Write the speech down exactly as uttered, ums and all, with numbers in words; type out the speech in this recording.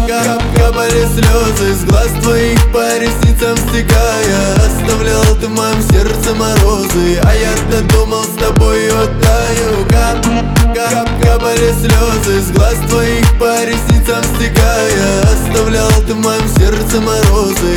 кап Капали слезы с глаз твоих по ресницам стекая. Оставлял ты в моем сердце морозы, а я-то думал, с тобой оттаю. Кап, кап Капали слезы с глаз твоих по ресницам стекая. Оставлял ты в моем сердце морозы,